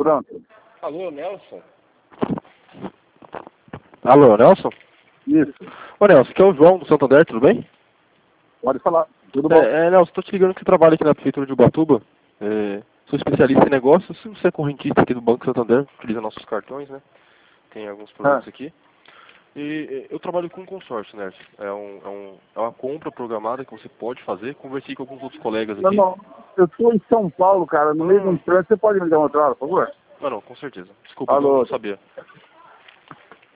Pronto. Alô, Nelson? Alô, Nelson? Isso. Ô, Nelson, aqui é o João do Santander, tudo bem? Pode falar. Tudo bom? Nelson, tô te ligando que você trabalha aqui na Prefeitura de Ubatuba. Sou especialista em negócios, você é correntista aqui do Banco Santander, utiliza nossos cartões, né? Tem alguns produtos aqui. E eu trabalho com consórcio, né? É uma compra programada que você pode fazer. Conversei com alguns outros colegas aqui. Não, eu estou em São Paulo, cara, no meio de um trânsito. Você pode me dar uma outra hora, por favor? Não, com certeza. Desculpa, Alô. não sabia.